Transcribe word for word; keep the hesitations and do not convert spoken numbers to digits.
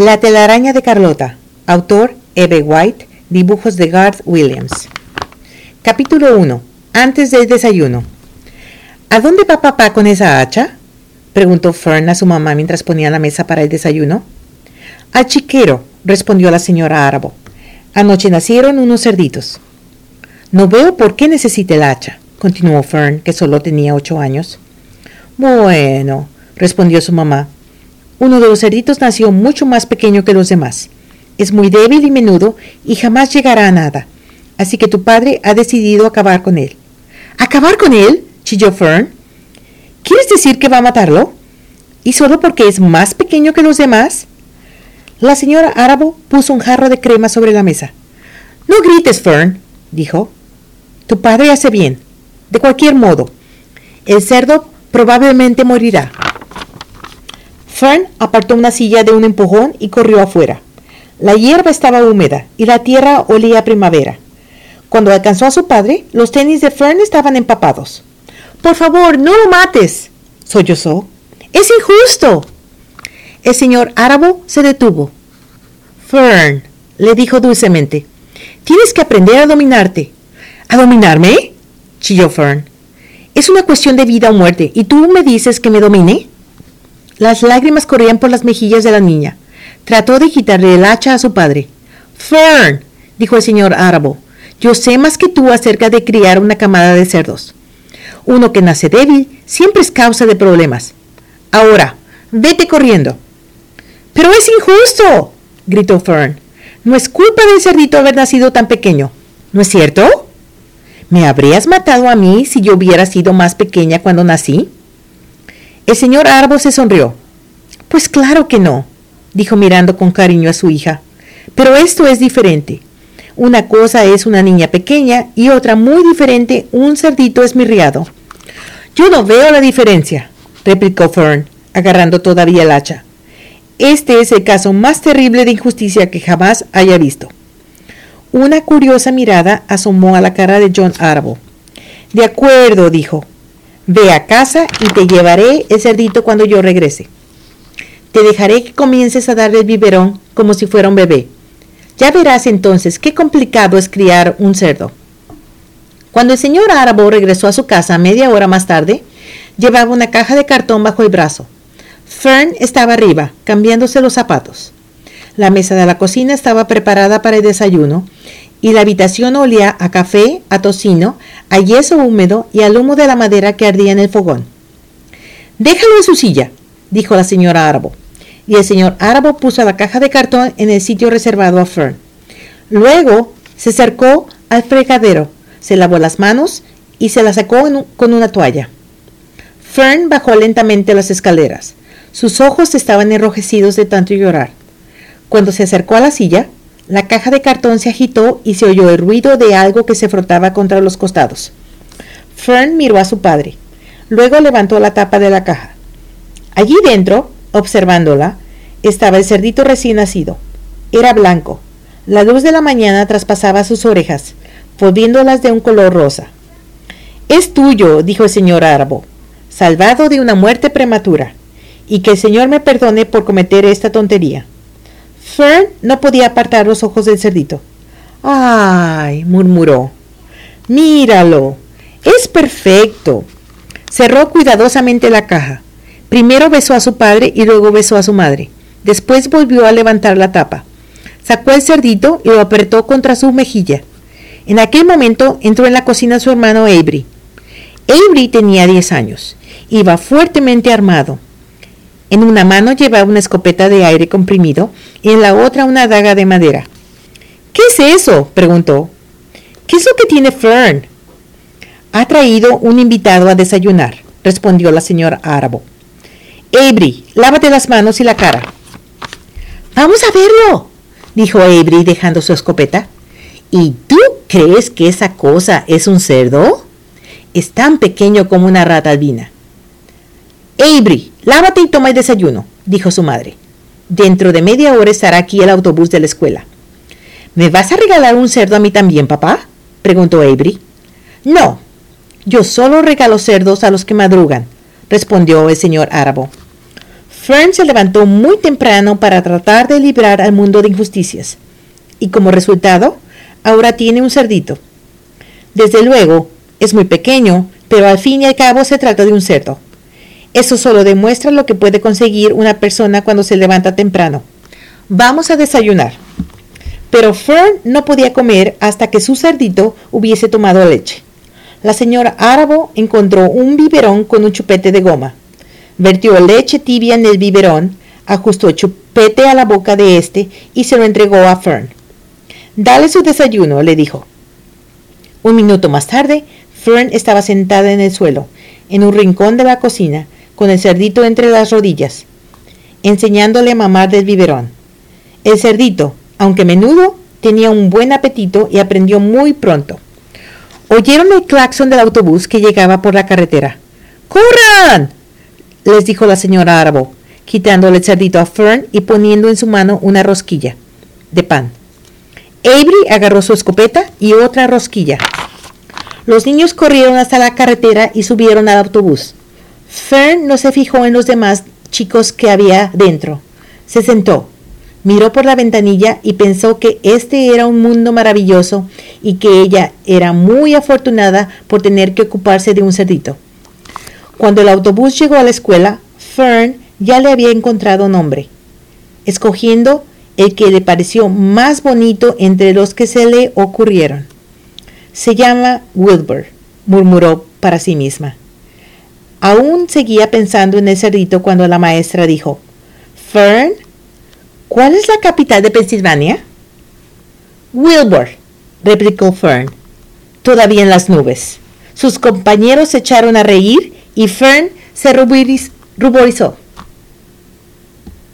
La telaraña de Carlota. Autor Eve White. Dibujos de Garth Williams. Capítulo uno. Antes del desayuno. ¿A dónde va papá con esa hacha?, preguntó Fern a su mamá mientras ponía la mesa para el desayuno. Al chiquero, respondió la señora Árabo. Anoche nacieron unos cerditos. No veo por qué necesite el hacha, continuó Fern, que solo tenía ocho años. Bueno, respondió su mamá. Uno de los cerditos nació mucho más pequeño que los demás. Es muy débil y menudo y jamás llegará a nada. Así que tu padre ha decidido acabar con él. ¿Acabar con él?, chilló Fern. ¿Quieres decir que va a matarlo? ¿Y solo porque es más pequeño que los demás? La señora Árabo puso un jarro de crema sobre la mesa. No grites, Fern, dijo. Tu padre hace bien. De cualquier modo, el cerdo probablemente morirá. Fern apartó una silla de un empujón y corrió afuera. La hierba estaba húmeda y la tierra olía a primavera. Cuando alcanzó a su padre, los tenis de Fern estaban empapados. «Por favor, no lo mates», sollozó. «Es injusto». El señor Árabo se detuvo. «Fern», le dijo dulcemente, «tienes que aprender a dominarte». «¿A dominarme?», chilló Fern. «Es una cuestión de vida o muerte, ¿y tú me dices que me domine?». Las lágrimas corrían por las mejillas de la niña. Trató de quitarle el hacha a su padre. «Fern», dijo el señor Árabo, «yo sé más que tú acerca de criar una camada de cerdos. Uno que nace débil siempre es causa de problemas. Ahora, vete corriendo». «¡Pero es injusto!», gritó Fern. «No es culpa del cerdito haber nacido tan pequeño, ¿no es cierto? ¿Me habrías matado a mí si yo hubiera sido más pequeña cuando nací?». El señor Árabo se sonrió. «Pues claro que no», dijo mirando con cariño a su hija. «Pero esto es diferente. Una cosa es una niña pequeña y otra muy diferente un cerdito esmirriado». «Yo no veo la diferencia», replicó Fern, agarrando todavía el hacha. «Este es el caso más terrible de injusticia que jamás haya visto». Una curiosa mirada asomó a la cara de John Árabo. «De acuerdo», dijo. «Ve a casa y te llevaré el cerdito cuando yo regrese. Te dejaré que comiences a darle el biberón como si fuera un bebé. Ya verás entonces qué complicado es criar un cerdo». Cuando el señor Árabo regresó a su casa media hora más tarde, llevaba una caja de cartón bajo el brazo. Fern estaba arriba, cambiándose los zapatos. La mesa de la cocina estaba preparada para el desayuno y la habitación olía a café, a tocino, a yeso húmedo y al humo de la madera que ardía en el fogón. «Déjalo en su silla», dijo la señora Árabo, y el señor Árabo puso la caja de cartón en el sitio reservado a Fern. Luego se acercó al fregadero, se lavó las manos y se las sacó en un, con una toalla. Fern bajó lentamente las escaleras. Sus ojos estaban enrojecidos de tanto llorar. Cuando se acercó a la silla, la caja de cartón se agitó y se oyó el ruido de algo que se frotaba contra los costados. Fern miró a su padre. Luego levantó la tapa de la caja. Allí dentro, observándola, estaba el cerdito recién nacido. Era blanco. La luz de la mañana traspasaba sus orejas, volviéndolas de un color rosa. «Es tuyo», dijo el señor Árabo, «salvado de una muerte prematura, y que el Señor me perdone por cometer esta tontería». Fern no podía apartar los ojos del cerdito. «¡Ay!», murmuró. «Míralo. Es perfecto». Cerró cuidadosamente la caja. Primero besó a su padre y luego besó a su madre. Después volvió a levantar la tapa. Sacó el cerdito y lo apretó contra su mejilla. En aquel momento entró en la cocina su hermano Avery. Avery tenía diez años. Iba fuertemente armado. En una mano llevaba una escopeta de aire comprimido y en la otra una daga de madera. «¿Qué es eso?», preguntó. «¿Qué es lo que tiene Fern?». «Ha traído un invitado a desayunar», respondió la señora Árabo. «Avery, lávate las manos y la cara». «Vamos a verlo», dijo Avery dejando su escopeta. «¿Y tú crees que esa cosa es un cerdo? Es tan pequeño como una rata albina». «Avery, lávate y toma el desayuno», dijo su madre. «Dentro de media hora estará aquí el autobús de la escuela». «¿Me vas a regalar un cerdo a mí también, papá?», preguntó Avery. «No, yo solo regalo cerdos a los que madrugan», respondió el señor Árabo. Fern se levantó muy temprano para tratar de librar al mundo de injusticias, y como resultado, ahora tiene un cerdito. Desde luego, es muy pequeño, pero al fin y al cabo se trata de un cerdo. Eso solo demuestra lo que puede conseguir una persona cuando se levanta temprano. Vamos a desayunar. Pero Fern no podía comer hasta que su cerdito hubiese tomado leche. La señora Árabo encontró un biberón con un chupete de goma. Vertió leche tibia en el biberón, ajustó el chupete a la boca de este y se lo entregó a Fern. «Dale su desayuno», le dijo. Un minuto más tarde, Fern estaba sentada en el suelo, en un rincón de la cocina, con el cerdito entre las rodillas, enseñándole a mamar del biberón. El cerdito, aunque menudo, tenía un buen apetito y aprendió muy pronto. Oyeron el claxon del autobús que llegaba por la carretera. «¡Corran!», les dijo la señora Árabo, quitándole el cerdito a Fern y poniendo en su mano una rosquilla de pan. Avery agarró su escopeta y otra rosquilla. Los niños corrieron hasta la carretera y subieron al autobús. Fern no se fijó en los demás chicos que había dentro. Se sentó, miró por la ventanilla y pensó que este era un mundo maravilloso y que ella era muy afortunada por tener que ocuparse de un cerdito. Cuando el autobús llegó a la escuela, Fern ya le había encontrado nombre, escogiendo el que le pareció más bonito entre los que se le ocurrieron. «Se llama Wilbur», murmuró para sí misma. Aún seguía pensando en el cerdito cuando la maestra dijo: «Fern, ¿cuál es la capital de Pensilvania?» «Wilbur», replicó Fern, todavía en las nubes. Sus compañeros se echaron a reír y Fern se ruboriz- ruborizó.